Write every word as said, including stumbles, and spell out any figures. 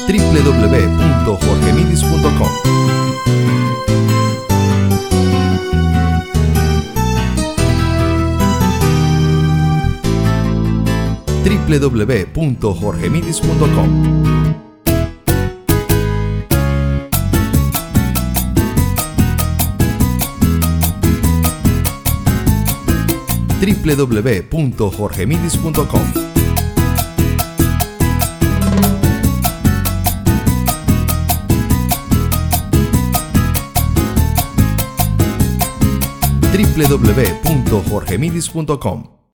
w w w punto jorge midis punto com. w w w punto jorge midis punto com. w w w punto jorge midis punto com. w w w punto jorge midis punto com.